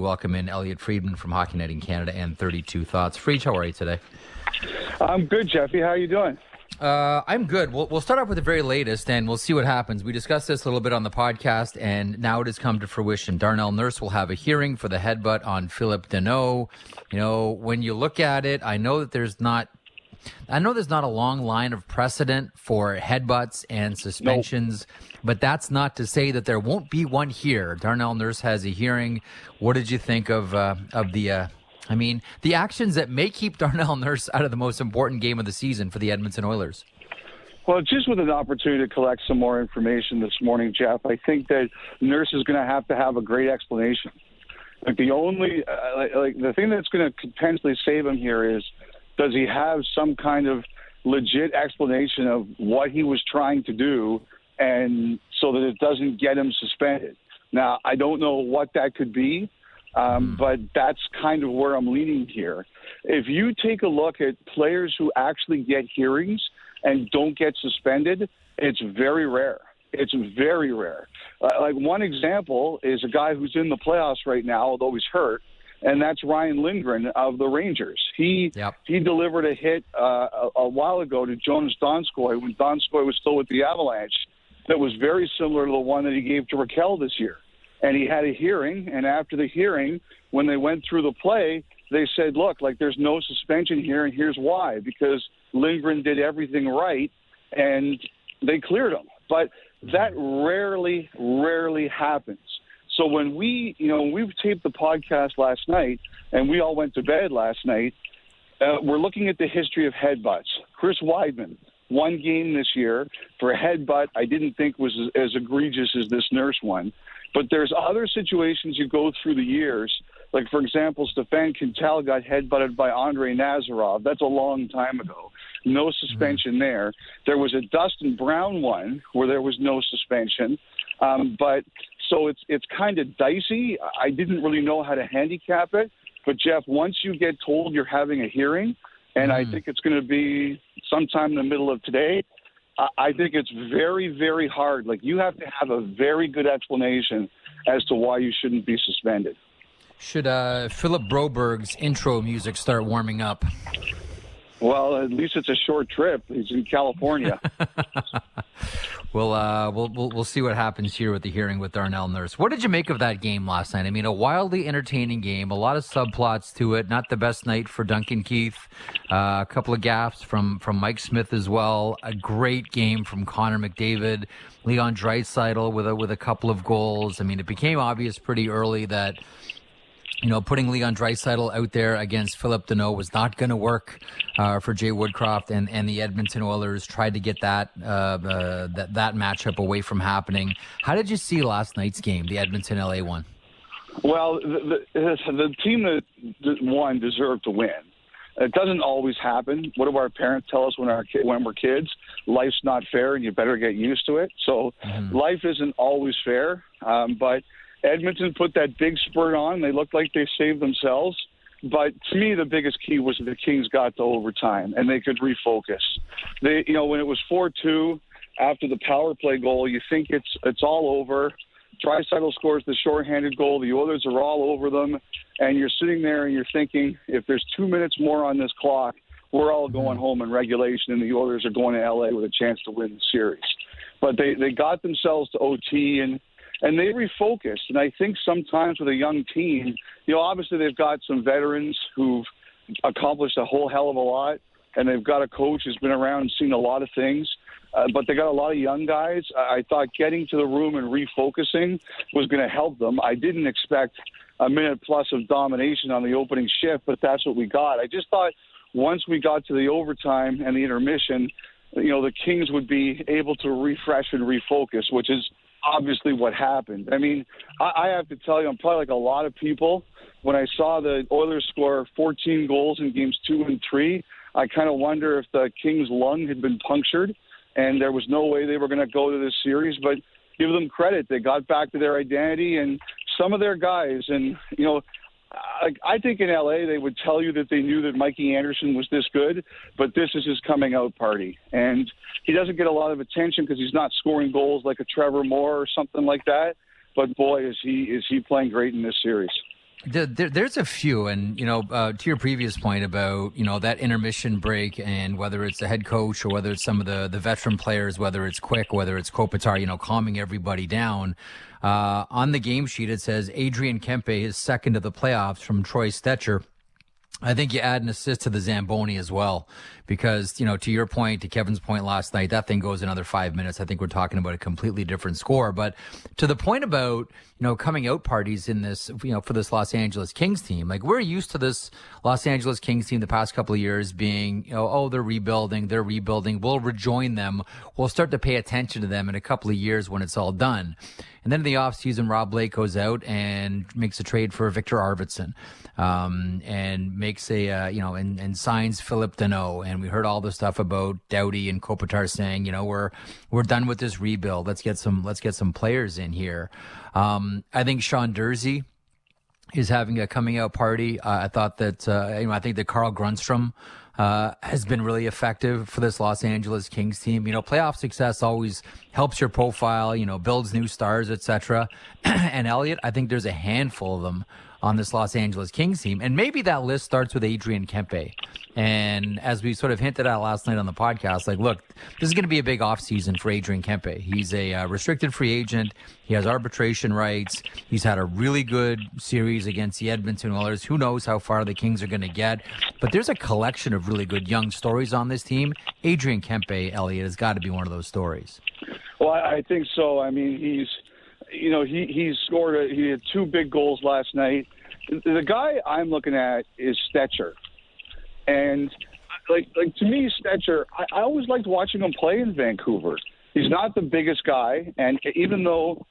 welcome in Elliot Friedman from Hockey Night in Canada and 32 Thoughts. Friedge, how are you today? I'm good, Jeffy. How are you doing? I'm good. We'll start off with the very latest, and we'll see what happens. We discussed this a little bit on the podcast, and now it has come to fruition. Darnell Nurse will have a hearing for the headbutt on Phillip Danault. You know, when you look at it, I know there's not a long line of precedent for headbutts and suspensions, but that's not to say that there won't be one here. Darnell Nurse has a hearing. What did you think of the actions that may keep Darnell Nurse out of the most important game of the season for the Edmonton Oilers? Well, just with an opportunity to collect some more information this morning, Jeff, I think that Nurse is going to have a great explanation. Like the thing that's going to potentially save him here is, does he have some kind of legit explanation of what he was trying to do, and so that it doesn't get him suspended? Now, I don't know what that could be, but that's kind of where I'm leaning here. If you take a look at players who actually get hearings and don't get suspended, it's very rare. It's very rare. Like one example is a guy who's in the playoffs right now, although he's hurt, and that's Ryan Lindgren of the Rangers. He delivered a hit a while ago to Jonas Donskoy when Donskoy was still with the Avalanche that was very similar to the one that he gave to Raquel this year. And he had a hearing, and after the hearing, when they went through the play, they said, look, like there's no suspension here, and here's why. Because Lindgren did everything right, and they cleared him. But that rarely happens. So when we taped the podcast last night, and we all went to bed last night, we're looking at the history of headbutts. Chris Weidman, one game this year for a headbutt I didn't think was as egregious as this Nurse one. But there's other situations you go through the years. Like, for example, Stefan Quintal got headbutted by Andrei Nazarov. That's a long time ago. No suspension there. There was a Dustin Brown one where there was no suspension. But so it's kind of dicey. I didn't really know how to handicap it. But, Jeff, once you get told you're having a hearing, and I think it's going to be sometime in the middle of today, I think it's very, very hard. Like, you have to have a very good explanation as to why you shouldn't be suspended. Should Philip Broberg's intro music start warming up? Well, at least it's a short trip. He's in California. We'll see what happens here with the hearing with Darnell Nurse. What did you make of that game last night? I mean, a wildly entertaining game, a lot of subplots to it. Not the best night for Duncan Keith. A couple of gaffes from Mike Smith as well. A great game from Connor McDavid. Leon Draisaitl with a couple of goals. I mean, it became obvious pretty early that, you know, putting Leon Draisaitl out there against Phillip Danault was not going to work for Jay Woodcroft, and the Edmonton Oilers tried to get that matchup away from happening. How did you see last night's game, the Edmonton LA one? Well, the team that won deserved to win. It doesn't always happen. What do our parents tell us when we're kids? Life's not fair, and you better get used to it. So life isn't always fair, but Edmonton put that big spurt on. They looked like they saved themselves. But to me, the biggest key was that the Kings got to overtime and they could refocus. When it was 4-2 after the power play goal, you think it's all over. Draisaitl scores the shorthanded goal. The Oilers are all over them. And you're sitting there and you're thinking, if there's 2 minutes more on this clock, we're all going home in regulation and the Oilers are going to L.A. with a chance to win the series. But they got themselves to OT and they refocused. And I think sometimes with a young team, obviously they've got some veterans who've accomplished a whole hell of a lot, and they've got a coach who's been around and seen a lot of things. But they got a lot of young guys. I thought getting to the room and refocusing was going to help them. I didn't expect a minute plus of domination on the opening shift, but that's what we got. I just thought once we got to the overtime and the intermission, the Kings would be able to refresh and refocus, which is obviously what happened. I mean, I have to tell you, I'm probably like a lot of people. When I saw the Oilers score 14 goals in games 2 and 3, I kind of wonder if the Kings' lung had been punctured and there was no way they were going to go to this series. But give them credit. They got back to their identity, and some of their guys, and, I think in L.A. they would tell you that they knew that Mikey Anderson was this good, but this is his coming out party. And he doesn't get a lot of attention because he's not scoring goals like a Trevor Moore or something like that. But, boy, is he playing great in this series. There's a few, and to your previous point about that intermission break, and whether it's the head coach or whether it's some of the veteran players, whether it's Quick, whether it's Kopitar, calming everybody down. On the game sheet, it says Adrian Kempe is second to the playoffs from Troy Stecher. I think you add an assist to the Zamboni as well, because, to your point, to Kevin's point last night, that thing goes another 5 minutes. I think we're talking about a completely different score. But to the point about, coming out parties in this, for this Los Angeles Kings team, like, we're used to this Los Angeles Kings team the past couple of years being, they're rebuilding. We'll rejoin them. We'll start to pay attention to them in a couple of years when it's all done. And then in the offseason, Rob Blake goes out and makes a trade for Victor Arvidsson, and makes and signs Philip Deneau. And we heard all the stuff about Doughty and Kopitar saying, we're done with this rebuild. Let's get some players in here. I think Sean Durzi is having a coming out party. I thought that, I think that Carl Grundstrom has been really effective for this Los Angeles Kings team. Playoff success always helps your profile, builds new stars, etc. And Elliot, I think there's a handful of them on this Los Angeles Kings team. And maybe that list starts with Adrian Kempe. And as we sort of hinted at last night on the podcast, look, this is going to be a big offseason for Adrian Kempe. He's a restricted free agent. He has arbitration rights. He's had a really good series against the Edmonton Oilers. Who knows how far the Kings are going to get. But there's a collection of really good young stories on this team. Adrian Kempe, Elliot, has got to be one of those stories. Well, I think so. I mean, he scored. He had 2 big goals last night. The guy I'm looking at is Stecher. And like to me, Stecher, I always liked watching him play in Vancouver. He's not the biggest guy, and even though,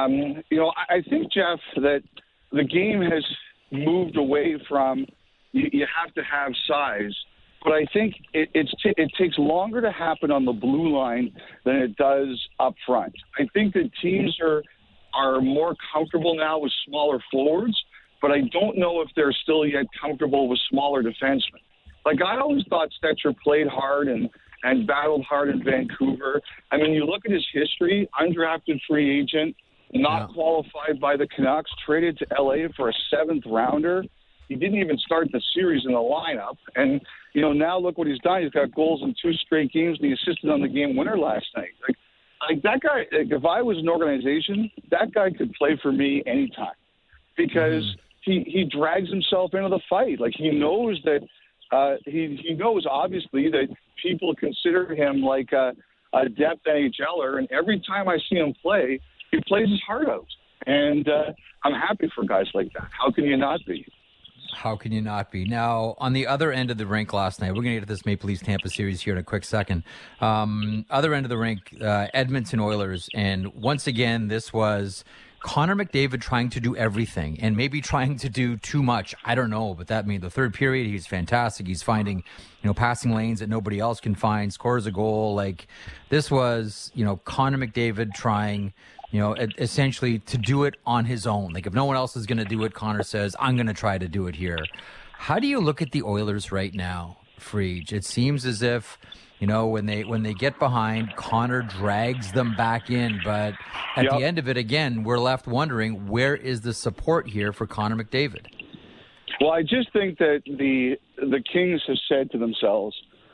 I think, Jeff, that the game has moved away from you have to have size, but I think it takes longer to happen on the blue line than it does up front. I think that teams are more comfortable now with smaller forwards, but I don't know if they're still yet comfortable with smaller defensemen. I always thought Stecher played hard and battled hard in Vancouver. I mean, you look at his history, undrafted free agent, not qualified by the Canucks, traded to L.A. for a 7th rounder. He didn't even start the series in the lineup. And, now look what he's done. He's got goals in 2 straight games, and he assisted on the game winner last night. Like that guy, if I was an organization, that guy could play for me anytime, because he drags himself into the fight. He knows that he knows, obviously, that people consider him like a depth NHLer, and every time I see him play, he plays his heart out. And I'm happy for guys like that. How can you not be? How can you not be? Now, on the other end of the rink last night, we're going to get to this Maple Leafs Tampa series here in a quick second. Other end of the rink, Edmonton Oilers. And once again, this was Connor McDavid trying to do everything and maybe trying to do too much. I don't know, but the third period, he's fantastic. He's finding, passing lanes that nobody else can find, scores a goal. This was, Connor McDavid trying, essentially to do it on his own. If no one else is going to do it, Connor says, I'm going to try to do it here. How do you look at the Oilers right now, Friedge? It seems as if, when they get behind, Connor drags them back in. But at the end of it, again, we're left wondering, where is the support here for Connor McDavid? Well, I just think that the Kings have said to themselves,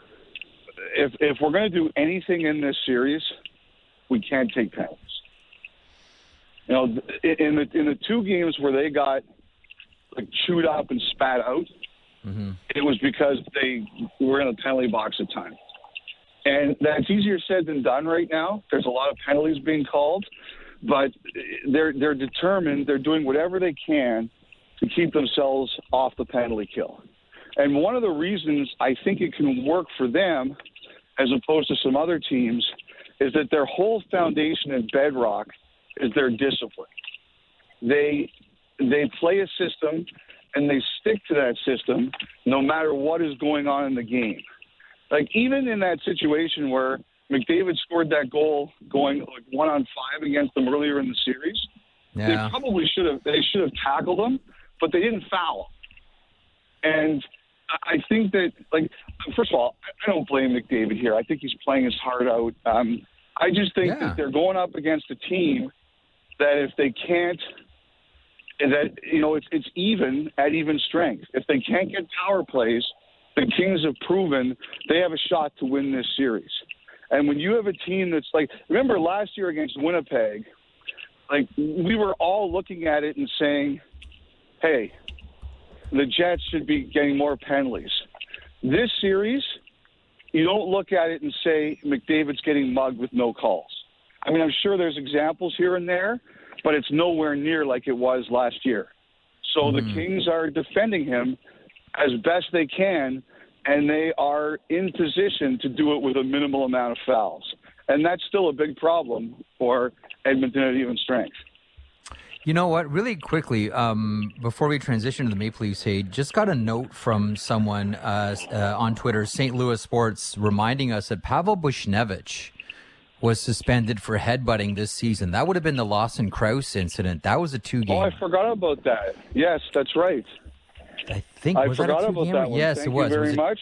if we're going to do anything in this series, we can't take penalties. In the 2 games where they got chewed up and spat out, it was because they were in a penalty box at times. And that's easier said than done right now. There's a lot of penalties being called, but they're determined. They're doing whatever they can to keep themselves off the penalty kill. And one of the reasons I think it can work for them as opposed to some other teams is that their whole foundation and bedrock is their discipline. They play a system, and they stick to that system no matter what is going on in the game. Even in that situation where McDavid scored that goal going 1-on-5 against them earlier in the series, they probably should have tackled him, but they didn't foul him. And I think that, first of all, I don't blame McDavid here. I think he's playing his heart out. I just think that they're going up against a team that if they can't that, it's even at even strength. If they can't get power plays, the Kings have proven they have a shot to win this series. And when you have a team that's like, remember last year against Winnipeg, like we were all looking at it and saying, hey, the Jets should be getting more penalties. This series, you don't look at it and say McDavid's getting mugged with no calls. I mean, I'm sure there's examples here and there, but it's nowhere near like it was last year. So the Kings are defending him as best they can, and they are in position to do it with a minimal amount of fouls. And that's still a big problem for Edmonton at even strength. You know what? Really quickly, before we transition to the Maple Leafs, hey, just got a note from someone on Twitter, St. Louis Sports, reminding us that Pavel Buchnevich was suspended for headbutting this season. That would have been the Lawson Krause incident. That was a 2-game. Oh, I forgot about that. Yes, that's right. I think I was forgot that a about 2-gamer? that one. Yes, Thank it was. You very much.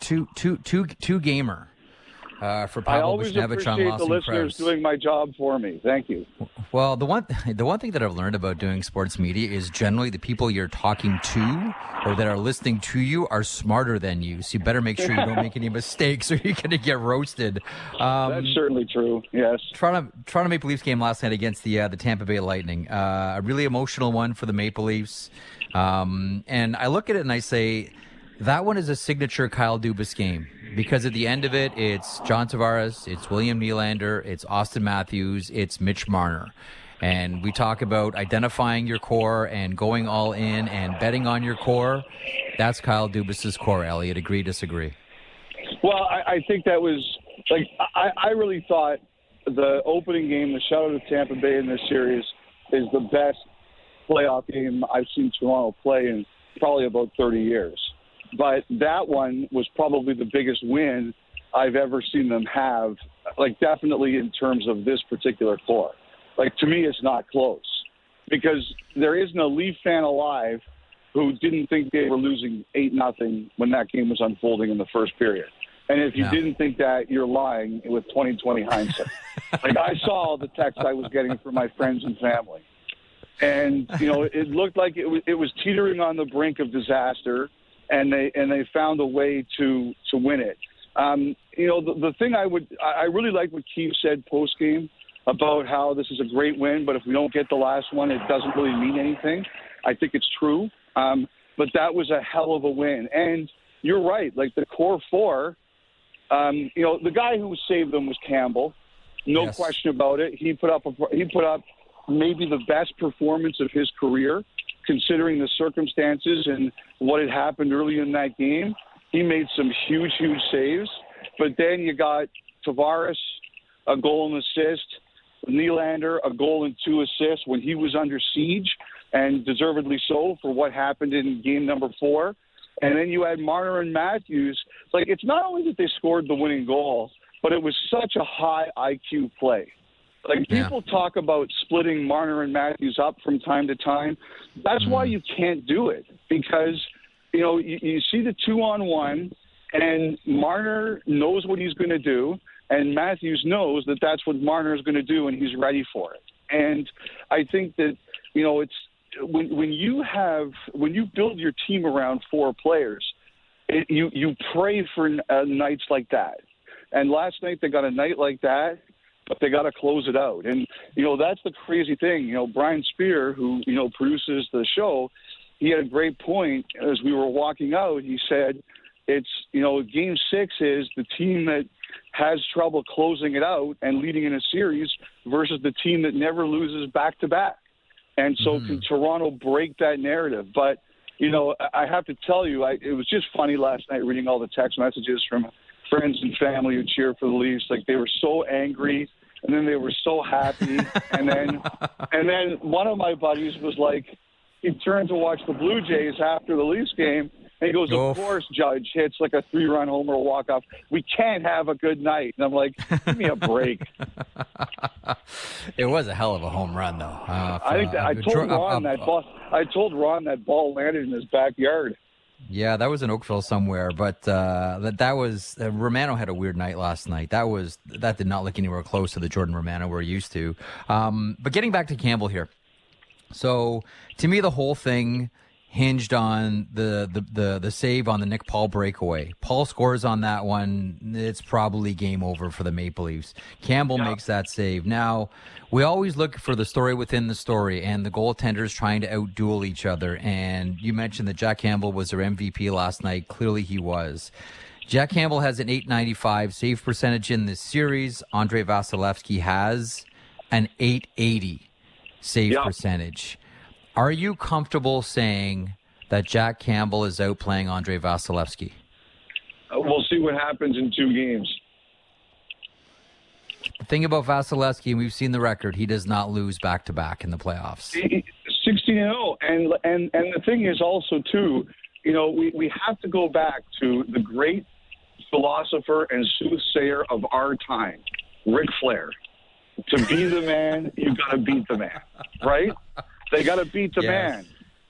Two-gamer. For Pavel I always Buchnevich on appreciate Lawson the listeners Krause. doing my job for me. Thank you. Well, the one thing that I've learned about doing sports media is generally the people you're talking to or that are listening to you are smarter than you. So you better make sure you don't make any mistakes or you're going to get roasted. That's certainly true. Yes. Toronto Maple Leafs game last night against the Tampa Bay Lightning. A really emotional one for the Maple Leafs. And I look at it and I say, that one is a signature Kyle Dubas game because at the end of it, it's John Tavares, it's William Nylander, it's Austin Matthews, it's Mitch Marner. And we talk about identifying your core and going all in and betting on your core. That's Kyle Dubas's core, Elliot. Agree, disagree? Well, I think that was, like, I really thought the opening game, the shutout of Tampa Bay in this series, is the best playoff game I've seen Toronto play in probably about 30 years. But that one was probably the biggest win I've ever seen them have, like definitely in terms of this particular core. Like, to me, it's not close because there isn't a Leaf fan alive who didn't think they were losing 8-0 when that game was unfolding in the first period. And if you didn't think that, you're lying with 20/20 hindsight. Like, I saw all the texts I was getting from my friends and family. And, it looked like it was teetering on the brink of disaster. And they found a way to win it. The thing I really like what Keefe said post game about how this is a great win, but if we don't get the last one, it doesn't really mean anything. I think it's true, but that was a hell of a win. And you're right, like the core four. The guy who saved them was Campbell, no question about it. He put up maybe the best performance of his career, considering the circumstances and what had happened early in that game. He made some huge, huge saves. But then you got Tavares, a goal and assist, Nylander, a goal and 2 assists when he was under siege, and deservedly so for what happened in game number 4. And then you had Marner and Matthews. Like, it's not only that they scored the winning goal, but it was such a high IQ play. Like, people talk about splitting Marner and Matthews up from time to time. That's why you can't do it because, you see the 2-on-1 and Marner knows what he's going to do and Matthews knows that that's what Marner is going to do and he's ready for it. And I think that, it's when you build your team around 4 players, you pray for nights like that. And last night they got a night like that, but they got to close it out. And, that's the crazy thing. Brian Spear, who, produces the show, he had a great point as we were walking out. He said, it's, game 6 is the team that has trouble closing it out and leading in a series versus the team that never loses back-to-back. And so can Toronto break that narrative? But, I have to tell you, it was just funny last night reading all the text messages from friends and family who cheer for the Leafs. Like, they were so angry and then they were so happy. and then one of my buddies was like, he turned to watch the Blue Jays after the Leafs game and he goes, of course, Judge hits like a 3-run homer walk-off. We can't have a good night. And I'm like, give me a break. It was a hell of a home run, though. I told Ron that ball landed in his backyard. Yeah, that was in Oakville somewhere, but that was Romano had a weird night last night. That did not look anywhere close to the Jordan Romano we're used to. But getting back to Campbell here, So to me, the whole thing hinged on the save on the Nick Paul breakaway. Paul scores on that one. It's probably game over for the Maple Leafs. Campbell makes that save. Now, we always look for the story within the story, and the goaltenders trying to outduel each other. And you mentioned that Jack Campbell was their MVP last night. Clearly he was. Jack Campbell has an .895 save percentage in this series. Andrei Vasilevsky has an .880 save percentage. Are you comfortable saying that Jack Campbell is outplaying Andrei Vasilevsky? We'll see what happens in 2 games. The thing about Vasilevsky, and we've seen the record, he does not lose back-to-back in the playoffs. 16-0. And the thing is also, too, you know, we have to go back to the great philosopher and soothsayer of our time, Ric Flair. To be the man, you got to beat the man, right? They got to beat the man.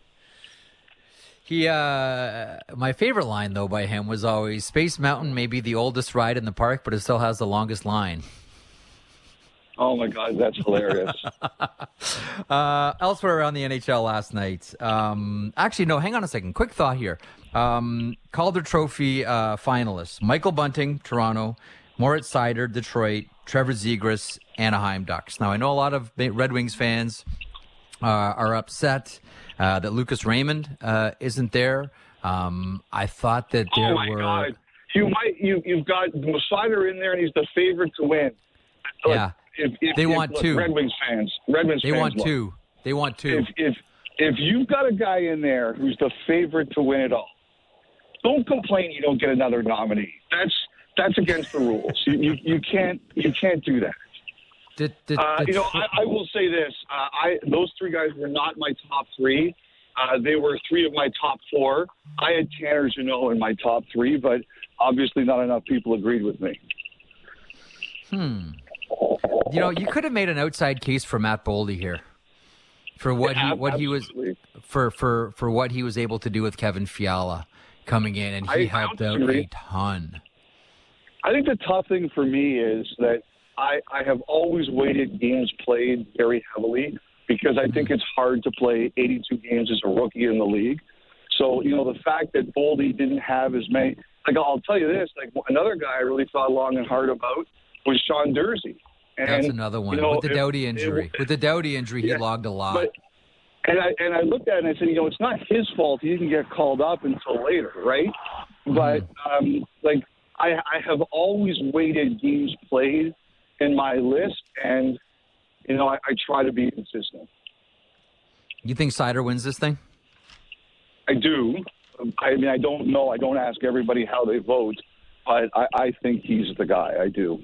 He, my favorite line though by him was always, "Space Mountain may be the oldest ride in the park, but it still has the longest line." Oh my God, that's hilarious. Elsewhere around the NHL last night, actually no, hang on a second. Quick thought here. Calder Trophy finalists: Michael Bunting, Toronto; Moritz Seider, Detroit; Trevor Zegras, Anaheim Ducks. Now I know a lot of Red Wings fans are upset that Lucas Raymond isn't there. I thought that there were. Oh my God! You've got Seider in there, and he's the favorite to win. Yeah, they want two. Red Wings fans. They want two. They want two. If you've got a guy in there who's the favorite to win it all, don't complain you don't get another nominee. That's against the rules. You can't do that. I will say this. Those 3 guys were not my top 3. They were 3 of my top 4. I had Tanner Jeannot in my top 3, but obviously not enough people agreed with me. You know, you could have made an outside case for Matt Boldy here for what he was for what he was able to do with Kevin Fiala coming in, and he helped out a ton. I think the tough thing for me is that I have always weighted games played very heavily because I think it's hard to play 82 games as a rookie in the league. So, you know, the fact that Boldy didn't have as many, like I'll tell you this, like another guy I really thought long and hard about was Sean Durzi. And, that's another one. You know, with the Doughty injury. He logged a lot. And I looked at it and I said, you know, it's not his fault he didn't get called up until later, right? But, I have always weighted games played in my list, and, you know, I try to be consistent. You think Seider wins this thing? I do. I mean, I don't know. I don't ask everybody how they vote, but I think he's the guy. I do.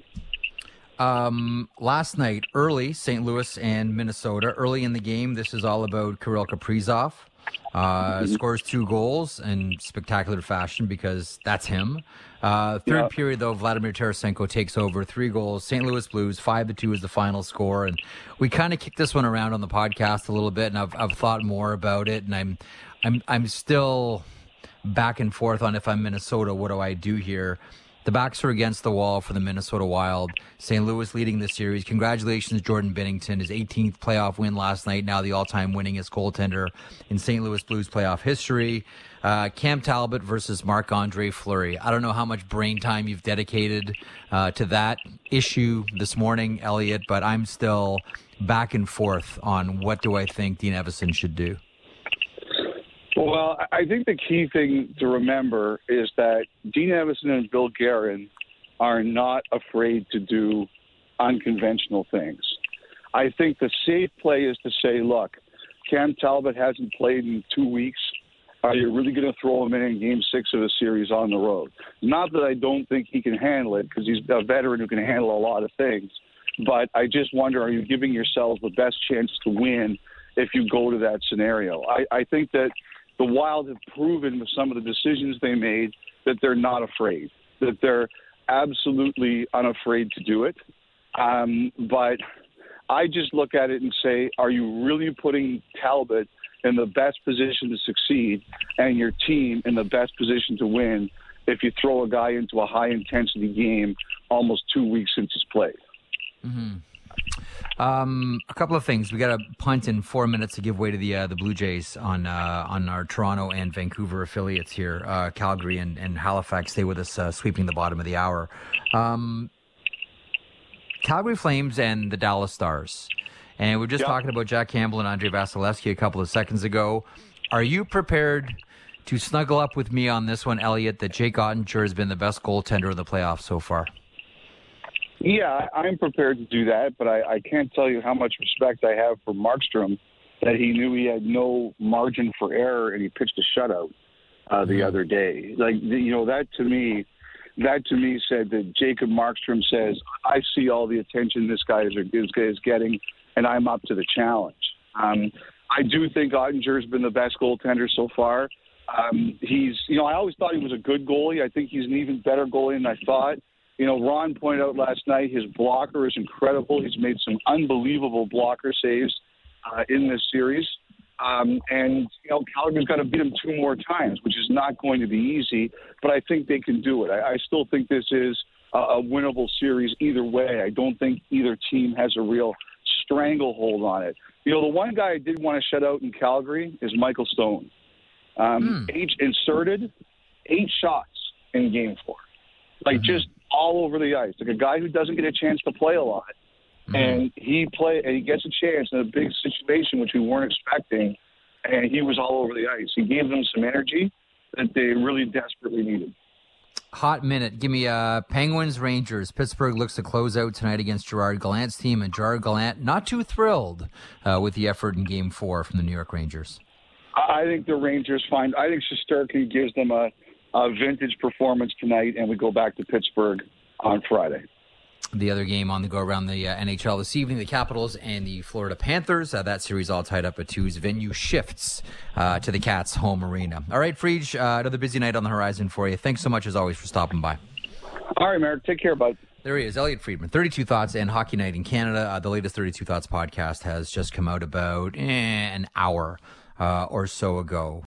Last night, early, St. Louis and Minnesota. Early in the game, this is all about Kirill Kaprizov. Scores 2 goals in spectacular fashion because that's him. Third period, though, Vladimir Tarasenko takes over, 3 goals. St. Louis Blues, 5-2 is the final score. And we kind of kicked this one around on the podcast a little bit, and I've thought more about it, and I'm still back and forth on if I'm Minnesota, what do I do here? The backs are against the wall for the Minnesota Wild. St. Louis leading the series. Congratulations, Jordan Binnington, his 18th playoff win last night, now the all-time winningest goaltender in St. Louis Blues playoff history. Cam Talbot versus Marc-Andre Fleury. I don't know how much brain time you've dedicated to that issue this morning, Elliot, but I'm still back and forth on what do I think Dean Evason should do. Well, I think the key thing to remember is that Dean Evason and Bill Guerin are not afraid to do unconventional things. I think the safe play is to say, look, Cam Talbot hasn't played in 2 weeks. Are you really going to throw him in Game 6 of the series on the road? Not that I don't think he can handle it, because he's a veteran who can handle a lot of things. But I just wonder, are you giving yourselves the best chance to win if you go to that scenario? I think that the Wild have proven with some of the decisions they made that they're not afraid, that they're absolutely unafraid to do it. But I just look at it and say, are you really putting Talbot in the best position to succeed and your team in the best position to win if you throw a guy into a high-intensity game almost 2 weeks since he's played? Mm-hmm. A couple of things. We got a punt in 4 minutes to give way to the Blue Jays on our Toronto and Vancouver affiliates here. Calgary and Halifax stay with us, sweeping the bottom of the hour. Calgary Flames and the Dallas Stars. And we're just talking about Jack Campbell and Andrei Vasilevsky a couple of seconds ago. Are you prepared to snuggle up with me on this one, Elliot, that Jake Ottinger has been the best goaltender in the playoffs so far? Yeah, I'm prepared to do that, but I can't tell you how much respect I have for Markstrom, that he knew he had no margin for error and he pitched a shutout the other day. That to me said that Jacob Markstrom says, I see all the attention this guy is getting, and I'm up to the challenge. I do think Ottinger's been the best goaltender so far. I always thought he was a good goalie. I think he's an even better goalie than I thought. Ron pointed out last night his blocker is incredible. He's made some unbelievable blocker saves in this series. Calgary's got to beat him 2 more times, which is not going to be easy, but I think they can do it. I still think this is a winnable series either way. I don't think either team has a real stranglehold on it. The one guy I did want to shut out in Calgary is Michael Stone. Inserted 8 shots in Game 4. Just all over the ice. Like a guy who doesn't get a chance to play a lot. And he gets a chance in a big situation, which we weren't expecting, and he was all over the ice. He gave them some energy that they really desperately needed. Hot minute. Give me Penguins, Rangers. Pittsburgh looks to close out tonight against Gerard Gallant's team, and Gerard Gallant not too thrilled with the effort in Game 4 from the New York Rangers. I think the Rangers I think Shesterkin gives them a vintage performance tonight, and we go back to Pittsburgh on Friday. The other game on the go around the NHL this evening, the Capitals and the Florida Panthers. That series all tied up at 2's venue shifts to the Cats' home arena. All right, Friedge, another busy night on the horizon for you. Thanks so much, as always, for stopping by. All right, Merrick. Take care, bud. There he is, Elliot Friedman. 32 Thoughts and Hockey Night in Canada. The latest 32 Thoughts podcast has just come out about an hour or so ago.